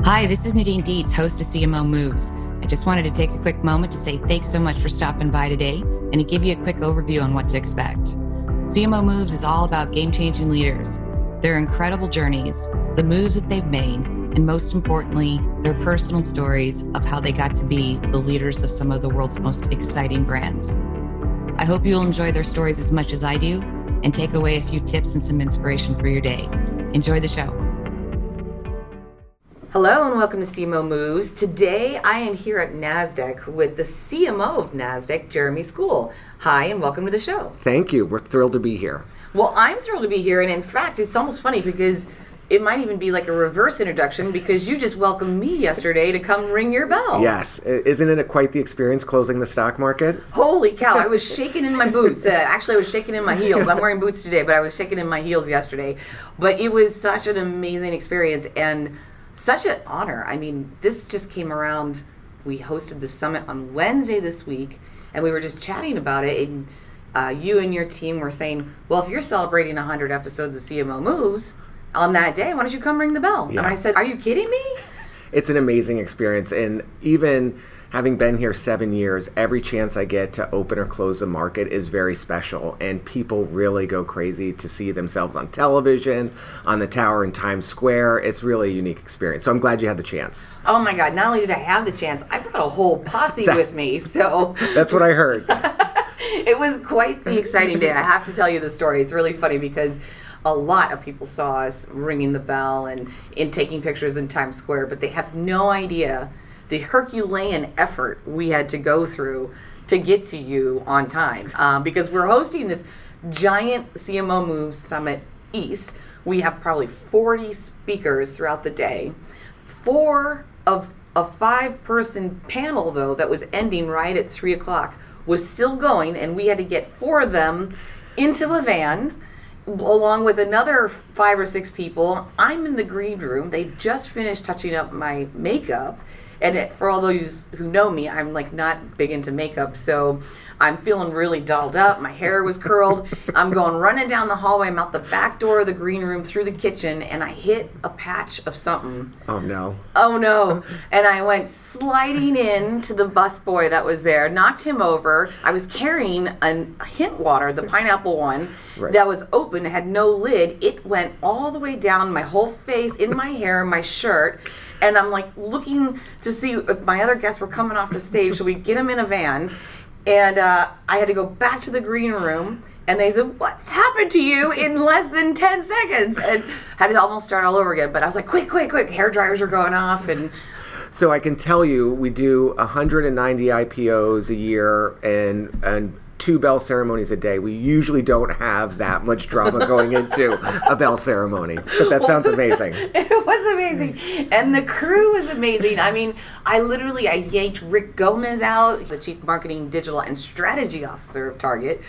Hi, this is Nadine Dietz, host of CMO Moves. I just wanted to take a quick moment to say thanks so much for stopping by today and to give you a quick overview on what to expect. CMO Moves is all about game-changing leaders, their incredible journeys, the moves that they've made, and most importantly, their personal stories of how they got to be the leaders of some of the world's most exciting brands. I hope you'll enjoy their stories as much as I do and take away a few tips and some inspiration for your day. Enjoy the show. Hello and welcome to CMO Moves. Today I am here at NASDAQ with the CMO of NASDAQ, Jeremy Skule. Hi and welcome to the show. Thank you. We're thrilled to be here. Well, I'm thrilled to be here, and in fact, it's almost funny because it might even be like a reverse introduction because you just welcomed me yesterday to come ring your bell. Yes. Isn't it quite the experience closing the stock market? Holy cow. I was shaking in my boots. Actually, I was shaking in my heels. I'm wearing boots today, but I was shaking in my heels yesterday. But it was such an amazing experience and such an honor. I mean, this just came around. We hosted the summit on Wednesday this week, and we were just chatting about it. And you and your team were saying, well, if you're celebrating 100 episodes of CMO Moves on that day, why don't you come ring the bell? Yeah. And I said, are you kidding me? It's an amazing experience. And even having been here 7 years, every chance I get to open or close the market is very special. And people really go crazy to see themselves on television, on the tower in Times Square. It's really a unique experience. So I'm glad you had the chance. Oh my God, not only did I have the chance, I brought a whole posse with me. So that's what I heard. It was quite the exciting day. I have to tell you the story. It's really funny because a lot of people saw us ringing the bell and in taking pictures in Times Square, but they have no idea the Herculean effort we had to go through to get to you on time. Because we're hosting this giant CMO Moves Summit East. We have probably 40 speakers throughout the day. 4 of a 5-person panel, though, that was ending right at 3 o'clock was still going, and we had to get 4 of them into a van along with another 5 or 6 people. I'm in the green room. They just finished touching up my makeup. And for all those who know me, I'm like not big into makeup, so I'm feeling really dolled up. My hair was curled. I'm going running down the hallway. I'm out the back door of the green room through the kitchen, and I hit a patch of something. Oh, no. Oh, no. And I went sliding in to the busboy that was there, knocked him over. I was carrying a Hint water, the pineapple one, right, that was open, had no lid. It went all the way down my whole face, in my hair, my shirt. And I'm like looking to see if my other guests were coming off the stage, so we get them in a van. And I had to go back to the green room, and they said, what happened to you in less than 10 seconds? And had to almost start all over again. But I was like, quick, hair dryers are going off. And so I can tell you, we do 190 IPOs a year and 2 bell ceremonies a day. We usually don't have that much drama going into a bell ceremony, but that sounds amazing. It was amazing. And the crew was amazing. I mean, I yanked Rick Gomez out, the Chief Marketing, Digital, and Strategy Officer of Target.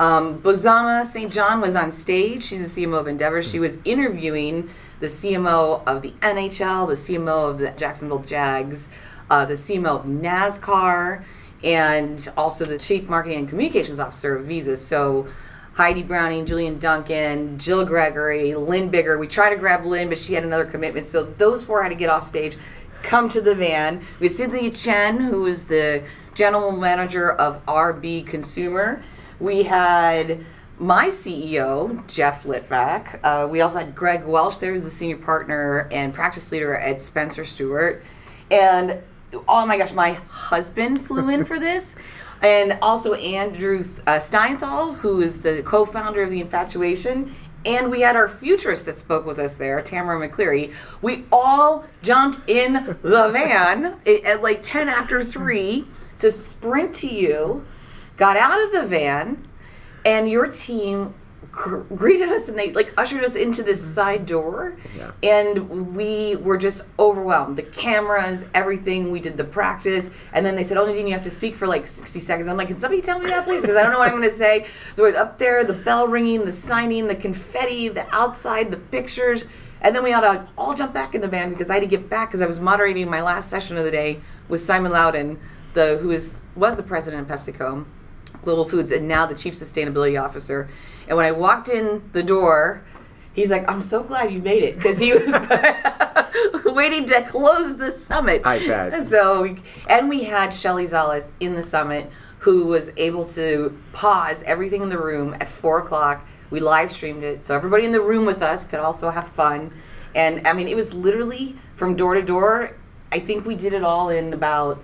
Bozoma St. John was on stage. She's the CMO of Endeavor. She was interviewing the CMO of the NHL, the CMO of the Jacksonville Jags, the CMO of NASCAR, and also the Chief Marketing and Communications Officer of Visa. So Heidi Browning, Julian Duncan, Jill Gregory, Lynn Bigger. We tried to grab Lynn, but she had another commitment. So those 4 had to get off stage, come to the van. We had Cynthia Chen, who is the General Manager of RB Consumer. We had my CEO, Jeff Litvak. We also had Greg Welch there, who's the Senior Partner and Practice Leader at Spencer Stewart. And oh my gosh, my husband flew in for this. And also Andrew Steinthal, who is the co-founder of The Infatuation. And we had our futurist that spoke with us there, Tamara McCleary. We all jumped in the van at like 10 after 3 to sprint to you, got out of the van, and your team greeted us, and they like ushered us into this side door. Yeah. And we were just overwhelmed. The cameras, everything. We did the practice, and then they said, "Oh, Nadine, you have to speak for like 60 seconds." I'm like, "Can somebody tell me that, please? Because I don't know what I'm going to say." So we're up there, the bell ringing, the signing, the confetti, the outside, the pictures, and then we had to all jump back in the van because I had to get back because I was moderating my last session of the day with Simon Loudon, who was the president of PepsiCo Global Foods and now the Chief Sustainability Officer. And when I walked in the door, he's like, "I'm so glad you made it," because he was waiting to close the summit. I bet. So, and we had Shelly Zales in the summit who was able to pause everything in the room at 4 o'clock. We live streamed it, so everybody in the room with us could also have fun. And I mean, it was literally from door to door. I think we did it all in about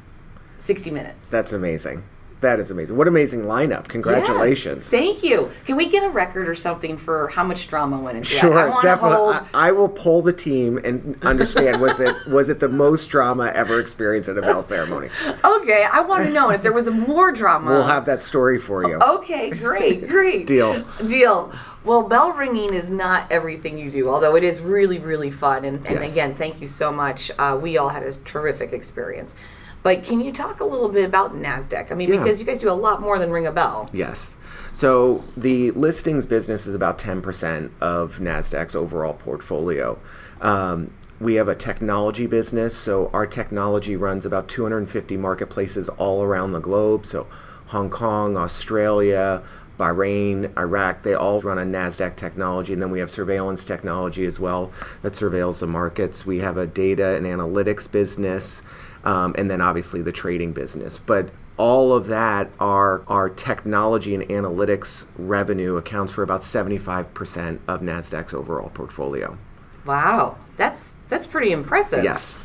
60 minutes. That's amazing. That is amazing. What amazing lineup. Congratulations. Yeah, thank you. Can we get a record or something for how much drama went into Sure, that? definitely. I will poll the team and understand, was it the most drama ever experienced at a bell ceremony? Okay, I want to know if there was more drama. We'll have that story for you. Okay, great. Deal. Well, bell ringing is not everything you do, although it is really, really fun. And Yes. again, thank you so much. We all had a terrific experience. But can you talk a little bit about NASDAQ? I mean, Yeah. because you guys do a lot more than ring a bell. Yes. So the listings business is about 10% of NASDAQ's overall portfolio. We have a technology business, so our technology runs about 250 marketplaces all around the globe. So Hong Kong, Australia, Bahrain, Iraq, they all run on NASDAQ technology. And then we have surveillance technology as well that surveils the markets. We have a data and analytics business, and then obviously the trading business. But all of that, our technology and analytics revenue accounts for about 75% of NASDAQ's overall portfolio. Wow, that's pretty impressive. Yes.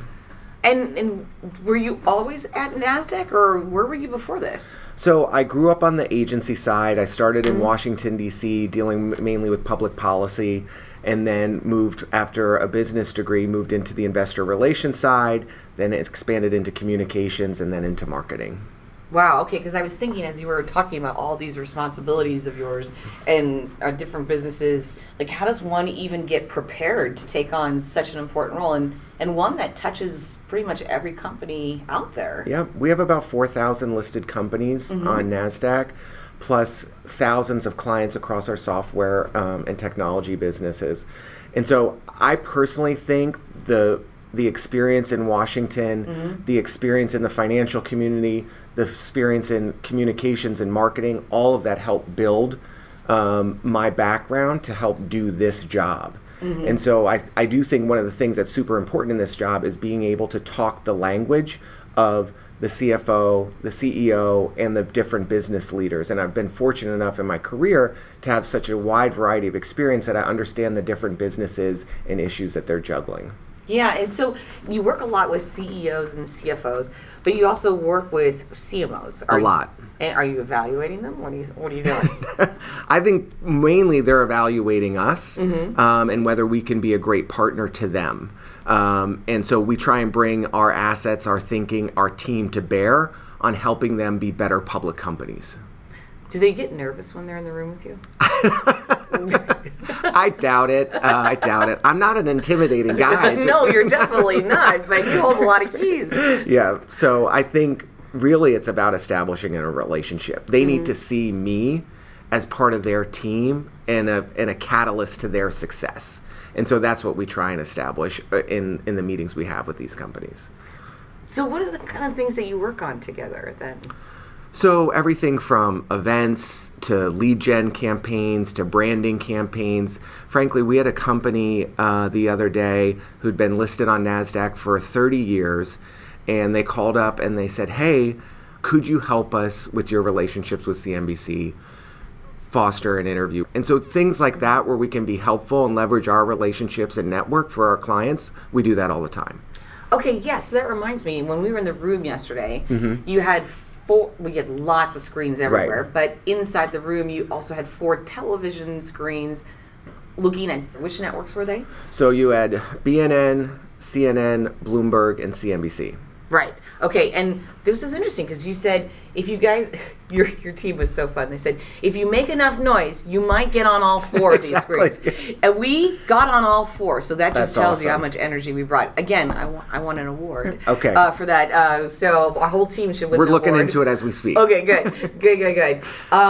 And were you always at NASDAQ, or where were you before this? So I grew up on the agency side. I started in Washington, D.C., dealing mainly with public policy, and then moved, after a business degree, moved into the investor relations side, then expanded into communications, and then into marketing. Wow, okay, because I was thinking as you were talking about all these responsibilities of yours and different businesses, like how does one even get prepared to take on such an important role and one that touches pretty much every company out there? Yeah, we have about 4,000 listed companies on NASDAQ, plus thousands of clients across our software and technology businesses. And so I personally think the experience in Washington, the experience in the financial community, the experience in communications and marketing, all of that helped build my background to help do this job. And so I do think one of the things that's super important in this job is being able to talk the language of the CFO, the CEO, and the different business leaders. And I've been fortunate enough in my career to have such a wide variety of experience that I understand the different businesses and issues that they're juggling. Yeah, and so you work a lot with CEOs and CFOs, but you also work with CMOs. A lot. And are you evaluating them? What are you doing? I think mainly they're evaluating us and whether we can be a great partner to them. And so we try and bring our assets, our thinking, our team to bear on helping them be better public companies. Do they get nervous when they're in the room with you? I doubt it. I'm not an intimidating guy. No, you're definitely not, but you hold a lot of keys. Yeah, so I think really it's about establishing a relationship. They need to see me as part of their team and a catalyst to their success. And so that's what we try and establish in the meetings we have with these companies. So what are the kind of things that you work on together then? So everything from events to lead gen campaigns to branding campaigns. Frankly, we had a company the other day who'd been listed on NASDAQ for 30 years, and they called up and they said, hey, could you help us with your relationships with CNBC, foster an interview? And so things like that where we can be helpful and leverage our relationships and network for our clients, we do that all the time. Okay, yes, so that reminds me, when we were in the room yesterday, you had we had lots of screens everywhere, but inside the room you also had 4 television screens looking at, which networks were they? So you had BNN, CNN, Bloomberg, and CNBC. Right. Okay. And this is interesting because you said if you guys, your team was so fun. They said if you make enough noise, you might get on all 4 of these screens. And we got on all 4, so that just tells you how much energy we brought. Again, I won an award. Okay. For that. So our whole team should win. We're the looking award. into it as we speak. Okay. Good.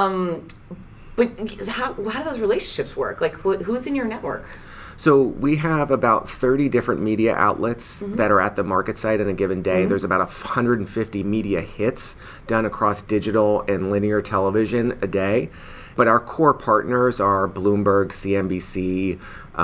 But how do those relationships work? Like, who's in your network? So we have about 30 different media outlets that are at the market site on a given day. There's about 150 media hits done across digital and linear television a day. But our core partners are Bloomberg, CNBC,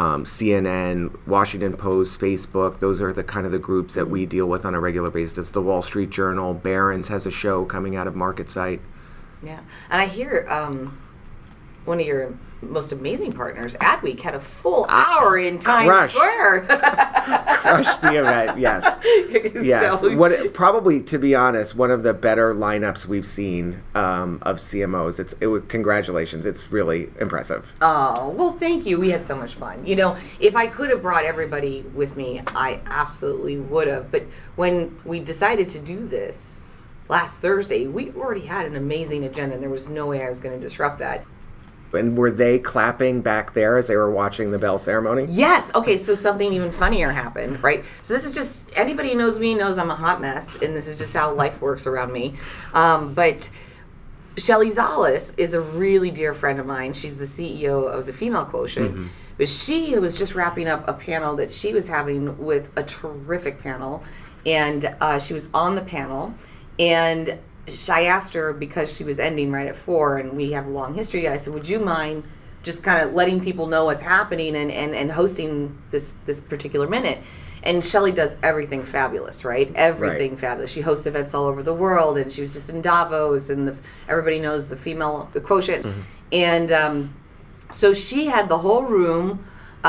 CNN, Washington Post, Facebook. Those are the kind of the groups that we deal with on a regular basis. The Wall Street Journal, Barron's has a show coming out of MarketSite. Yeah, and I hear one of your most amazing partners, Adweek, had a full hour in Times Square. Crushed the event, yes. Yes. So, probably, to be honest, one of the better lineups we've seen of CMOs. Congratulations. It's really impressive. Oh, well, thank you. We had so much fun. You know, if I could have brought everybody with me, I absolutely would have. But when we decided to do this last Thursday, we already had an amazing agenda, and there was no way I was going to disrupt that. And were they clapping back there as they were watching the bell ceremony? Yes. Okay, so something even funnier happened, right? So this is just, anybody who knows me knows I'm a hot mess, and this is just how life works around me. But Shelly Zalis is a really dear friend of mine. She's the CEO of the Female Quotient. Mm-hmm. But she was just wrapping up a panel that she was having with a terrific panel. And she was on the panel, and I asked her, because she was ending right at 4 and we have a long history, I said, would you mind just kind of letting people know what's happening and hosting this particular minute? And Shelly does everything fabulous, right? Everything fabulous. She hosts events all over the world, and she was just in Davos, and everybody knows the Female Quotient. Mm-hmm. And so she had the whole room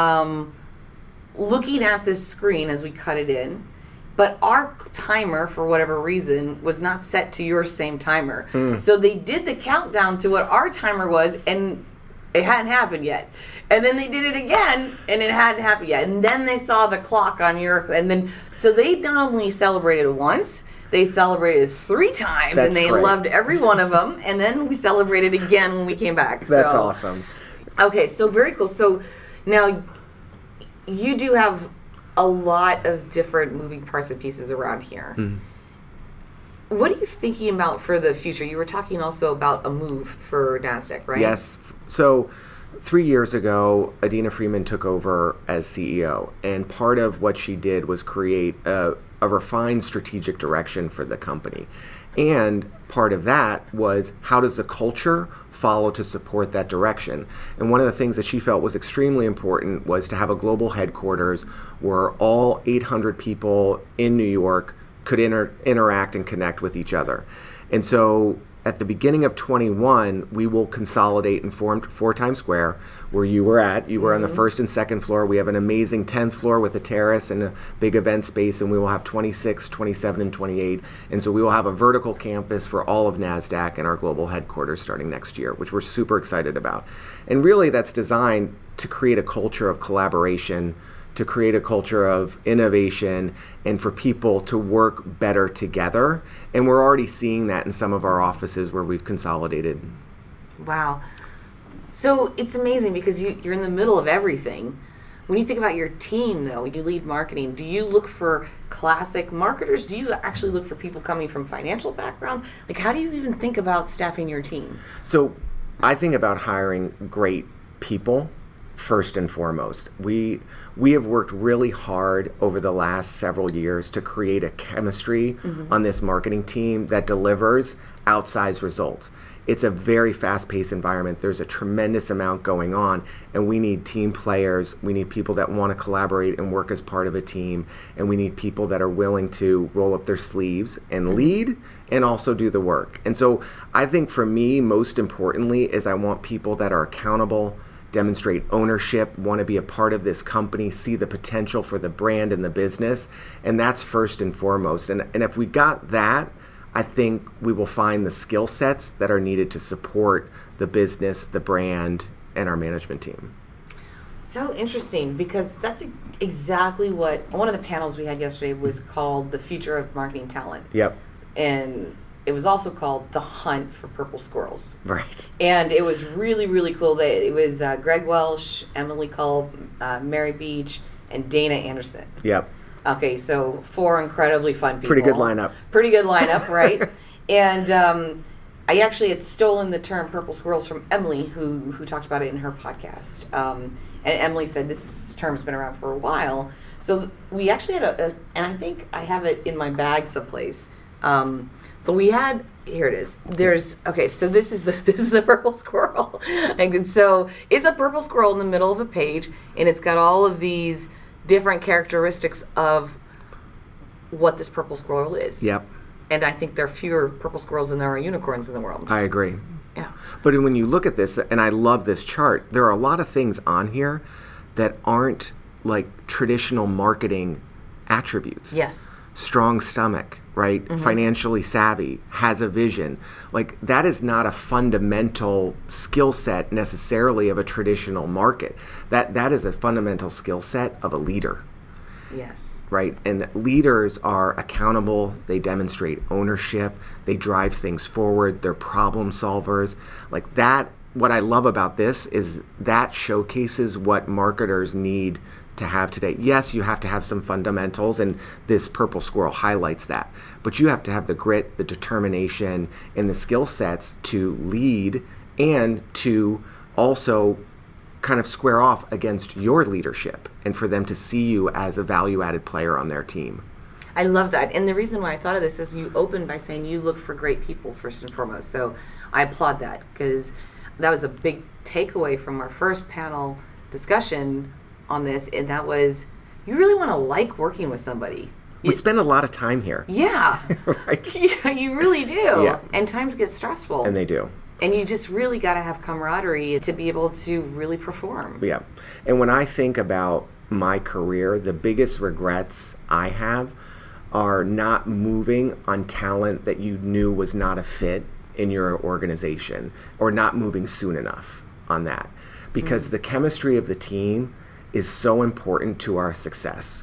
looking at this screen as we cut it in. But our timer, for whatever reason, was not set to your same timer. So they did the countdown to what our timer was, and it hadn't happened yet. And then they did it again, and it hadn't happened yet. And then they saw the clock on your... And then, so they not only celebrated once, they celebrated 3 times. That's and they great. Loved every one of them. And then we celebrated again when we came back. That's awesome. Okay, so very cool. So now you do have a lot of different moving parts and pieces around here. Mm-hmm. What are you thinking about for the future? You were talking also about a move for NASDAQ, right? Yes. So 3 years ago, Adena Friedman took over as CEO, and part of what she did was create a refined strategic direction for the company. And part of that was, how does the culture follow to support that direction? And one of the things that she felt was extremely important was to have a global headquarters where all 800 people in New York could interact and connect with each other. And so at the beginning of 21, we will consolidate and form 4 Times Square, where you were at. You were on the first and second floor. We have an amazing 10th floor with a terrace and a big event space, and we will have 26, 27, and 28. And so we will have a vertical campus for all of NASDAQ and our global headquarters starting next year, which we're super excited about. And really, that's designed to create a culture of collaboration, to create a culture of innovation, and for people to work better together. And we're already seeing that in some of our offices where we've consolidated. Wow. So it's amazing because you're in the middle of everything. When you think about your team, though, you lead marketing, do you look for classic marketers? Do you actually look for people coming from financial backgrounds? Like, how do you even think about staffing your team? So I think about hiring great people first and foremost. We have worked really hard over the last several years to create a chemistry on this marketing team that delivers outsized results. It's a very fast-paced environment. There's a tremendous amount going on, and we need team players. We need people that want to collaborate and work as part of a team, and we need people that are willing to roll up their sleeves and lead and also do the work. And so I think for me, most importantly, is I want people that are accountable, demonstrate ownership, want to be a part of this company, see the potential for the brand and the business, and that's first and foremost. And if we got that, I think we will find the skill sets that are needed to support the business, the brand, and our management team. So interesting, because that's exactly what one of the panels we had yesterday was called The Future of Marketing Talent. Yep. And it was also called The Hunt for Purple Squirrels. Right. And it was really, really cool. It was Greg Welsh, Emily Culp, Mary Beach, and Dana Anderson. Yep. Okay, so 4 incredibly fun people. Pretty good lineup. Pretty good lineup, right? And I actually had stolen the term purple squirrels from Emily, who talked about it in her podcast. And Emily said this term's been around for a while. So we actually had and I think I have it in my bag someplace. But we had, here it is. So this is the purple squirrel. And so it's a purple squirrel in the middle of a page, and it's got all of these different characteristics of what this purple squirrel is. Yep. And I think there are fewer purple squirrels than there are unicorns in the world. I agree. Yeah. But when you look at this, and I love this chart, there are a lot of things on here that aren't like traditional marketing attributes. Yes. Strong stomach, right? Financially savvy, has a vision. Like, that is not a fundamental skill set necessarily of a traditional market. That is a fundamental skill set of a leader. Yes. Right? And leaders are accountable, they demonstrate ownership, they drive things forward, they're problem solvers. Like that, what I love about this is that showcases what marketers need to have today. Yes, you have to have some fundamentals, and this purple squirrel highlights that. But you have to have the grit, the determination, and the skill sets to lead and to also kind of square off against your leadership and for them to see you as a value-added player on their team. I love that. And the reason why I thought of this is you opened by saying you look for great people first and foremost. So I applaud that, because that was a big takeaway from our first panel discussion on this, and that was you really want to like working with somebody. We spend a lot of time here. Yeah. Right? Yeah, you really do. Yeah. And times get stressful. And they do. And you just really got to have camaraderie to be able to really perform. Yeah. And when I think about my career, the biggest regrets I have are not moving on talent that you knew was not a fit in your organization, or not moving soon enough on that. Because the chemistry of the team is so important to our success.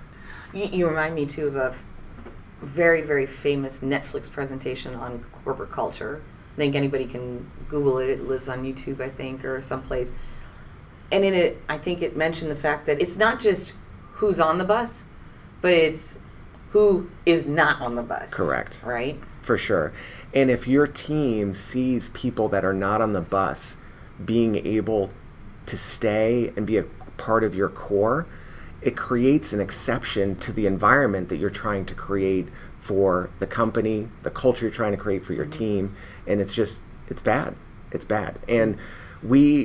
You remind me, too, of a very, very famous Netflix presentation on corporate culture. I think anybody can Google it. It lives on YouTube, I think, or someplace. And in it, I think it mentioned the fact that it's not just who's on the bus, but it's who is not on the bus. Correct. Right? For sure. And if your team sees people that are not on the bus being able to stay and be a part of your core, it creates an exception to the environment that you're trying to create for the company, the culture you're trying to create for your team, and it's bad. It's bad. And we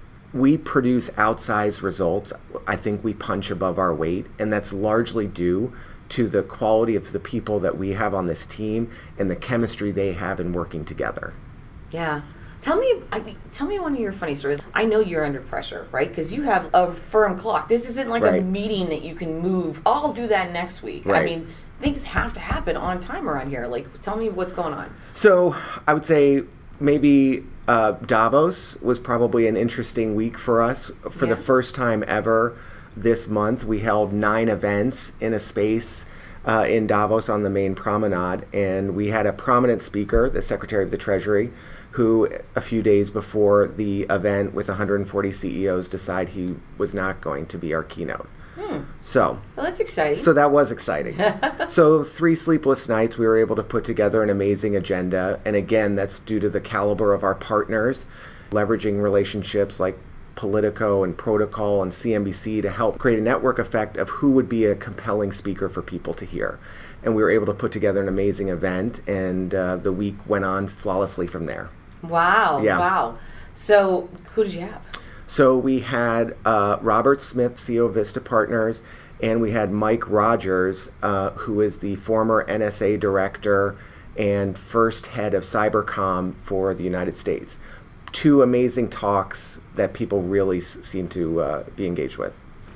produce outsized results. I think we punch above our weight, and that's largely due to the quality of the people that we have on this team and the chemistry they have in working together. Yeah. Tell me one of your funny stories. I know you're under pressure, right? Because you have a firm clock. This isn't like a meeting that you can move. I'll do that next week. Right. I mean, things have to happen on time around here. Like, tell me what's going on. So I would say maybe Davos was probably an interesting week for us. For the first time ever this month, we held 9 events in a space in Davos on the main promenade. And we had a prominent speaker, the Secretary of the Treasury, who a few days before the event with 140 CEOs decided he was not going to be our keynote. So, well, that's exciting. So that was exciting. So 3 sleepless nights, we were able to put together an amazing agenda. And again, that's due to the caliber of our partners, leveraging relationships like Politico and Protocol and CNBC to help create a network effect of who would be a compelling speaker for people to hear. And we were able to put together an amazing event, and the week went on flawlessly from there. Wow. Yeah. Wow. So who did you have? So we had Robert Smith, CEO of Vista Partners, and we had Mike Rogers, who is the former NSA director and first head of Cybercom for the United States. 2 amazing talks that people really seem to be engaged with.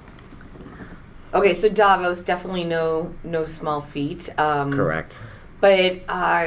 Okay, so Davos, definitely no small feat. Correct. But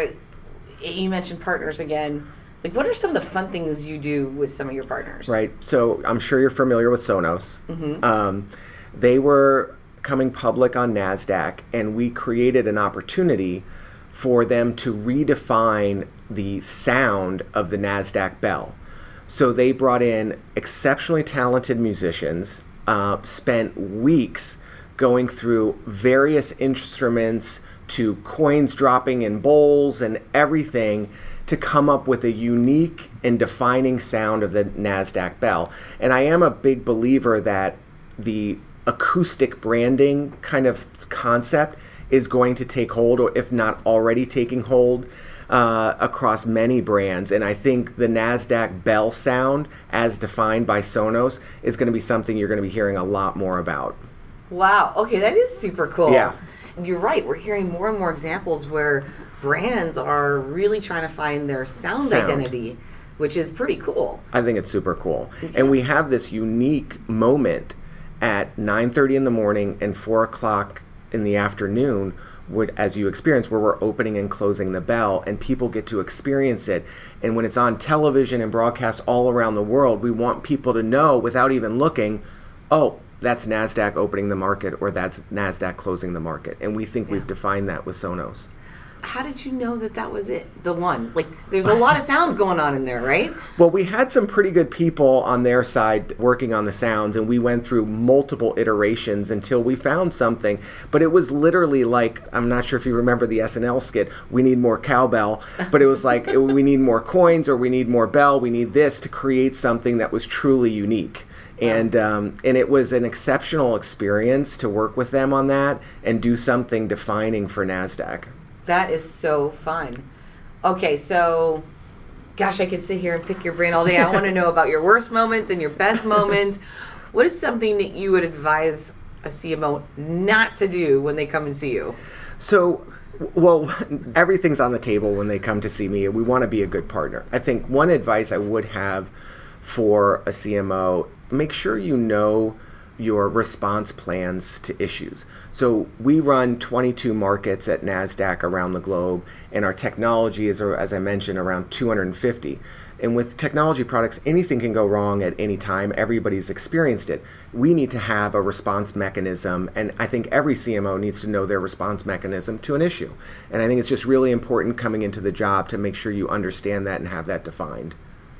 you mentioned partners again. Like, what are some of the fun things you do with some of your partners? Right. So I'm sure you're familiar with Sonos. They were coming public on NASDAQ, and we created an opportunity for them to redefine the sound of the NASDAQ bell. So they brought in exceptionally talented musicians, spent weeks going through various instruments to coins dropping in bowls and everything to come up with a unique and defining sound of the NASDAQ bell. And I am a big believer that the acoustic branding kind of concept is going to take hold, or if not already taking hold. across many brands. And I think the NASDAQ bell sound, as defined by Sonos, is going to be something you're going to be hearing a lot more about. Wow. Okay, that is super cool. Yeah. You're right. We're hearing more and more examples where brands are really trying to find their sound identity, which is pretty cool. I think it's super cool. Yeah. And we have this unique moment at 9:30 in the morning and 4 o'clock in the afternoon, as you experience, where we're opening and closing the bell, and people get to experience it. And when it's on television and broadcast all around the world, we want people to know without even looking, oh, that's NASDAQ opening the market, or that's NASDAQ closing the market. And we think we've defined that with Sonos. How did you know that that was it? The one? Like, there's a lot of sounds going on in there, right? Well, we had some pretty good people on their side working on the sounds, and we went through multiple iterations until we found something. But it was literally like, I'm not sure if you remember the SNL skit, we need more cowbell. But it was like, we need more coins, or we need more bell, we need this to create something that was truly unique. And it was an exceptional experience to work with them on that and do something defining for NASDAQ. That is so fun. Okay, so, gosh, I could sit here and pick your brain all day. I want to know about your worst moments and your best moments. What is something that you would advise a CMO not to do when they come and see you? So, well, everything's on the table when they come to see me. We want to be a good partner. I think one advice I would have for a CMO, make sure you know your response plans to issues. So we run 22 markets at NASDAQ around the globe, and our technology is, as I mentioned, around 250. And with technology products, anything can go wrong at any time. Everybody's experienced it. We need to have a response mechanism, and I think every CMO needs to know their response mechanism to an issue. And I think it's just really important coming into the job to make sure you understand that and have that defined.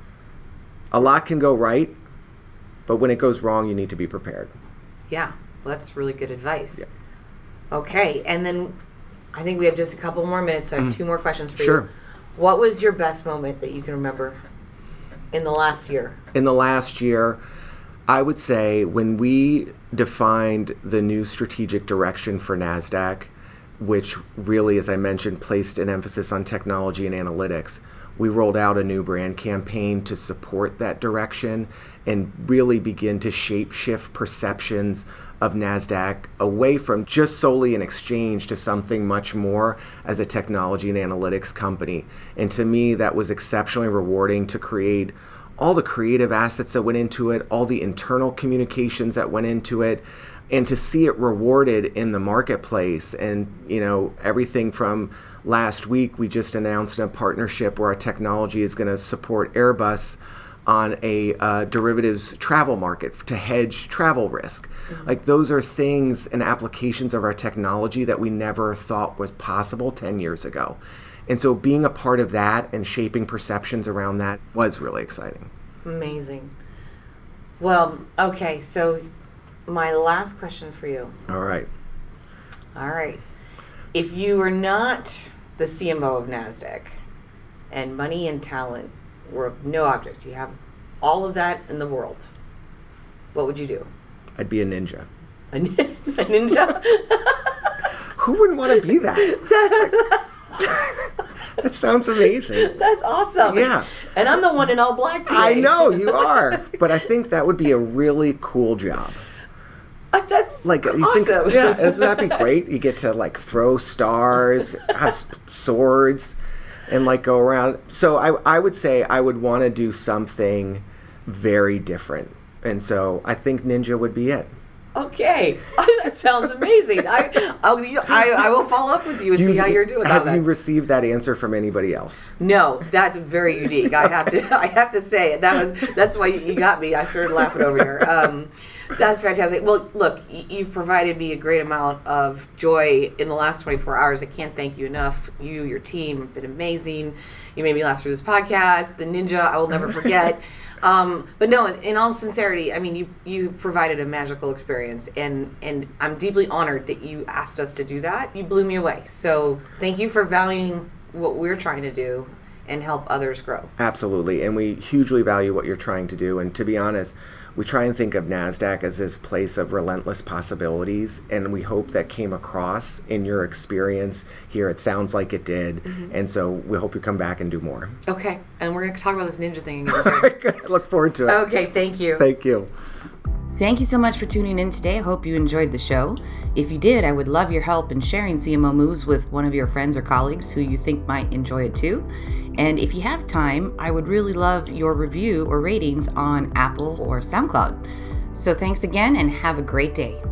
A lot can go right, but when it goes wrong, you need to be prepared. Yeah, well, that's really good advice. Yeah. Okay, and then I think we have just a couple more minutes, so I have two more questions for Sure. you. What was your best moment that you can remember in the last year? In the last year, I would say when we defined the new strategic direction for NASDAQ, which really, as I mentioned, placed an emphasis on technology and analytics, we rolled out a new brand campaign to support that direction and really begin to shift perceptions of NASDAQ away from just solely an exchange to something much more as a technology and analytics company. And to me, that was exceptionally rewarding to create all the creative assets that went into it, all the internal communications that went into it, and to see it rewarded in the marketplace. And, you know, everything from last week, we just announced a partnership where our technology is going to support Airbus on a derivatives travel market to hedge travel risk. Mm-hmm. Like, those are things and applications of our technology that we never thought was possible 10 years ago. And so being a part of that and shaping perceptions around that was really exciting. Amazing. Well, okay, so my last question for you. All right. If you were not the CMO of NASDAQ and money and talent were of no object, you have all of that in the world, what would you do? I'd be a ninja. A ninja? Who wouldn't want to be that? That sounds amazing. That's awesome. Yeah. And I'm the one in all black today. I know, you are. But I think that would be a really cool job. That's like, awesome. You think, yeah, that'd be great. You get to like throw stars, have swords, and like go around. So I would say I would want to do something very different. And so I think ninja would be it. Okay, that sounds amazing. I will follow up with you and see how you're doing. Have you received that answer from anybody else? No, that's very unique. I have to say it. That's why you got me. I started laughing over here. That's fantastic. Well, look, you've provided me a great amount of joy in the last 24 hours. I can't thank you enough. You, your team have been amazing. You made me laugh through this podcast. The ninja, I will never forget. But no, in all sincerity, I mean, you provided a magical experience, and I'm deeply honored that you asked us to do that. You blew me away. So thank you for valuing what we're trying to do and help others grow. Absolutely. And we hugely value what you're trying to do. And to be honest, we try and think of NASDAQ as this place of relentless possibilities, and we hope that came across in your experience here. It sounds like it did, and so we hope you come back and do more. Okay, and we're going to talk about this ninja thing again. All right, good. I look forward to it. Okay, thank you. Thank you. Thank you so much for tuning in today. I hope you enjoyed the show. If you did, I would love your help in sharing CMO Moves with one of your friends or colleagues who you think might enjoy it too. And if you have time, I would really love your review or ratings on Apple or SoundCloud. So thanks again and have a great day.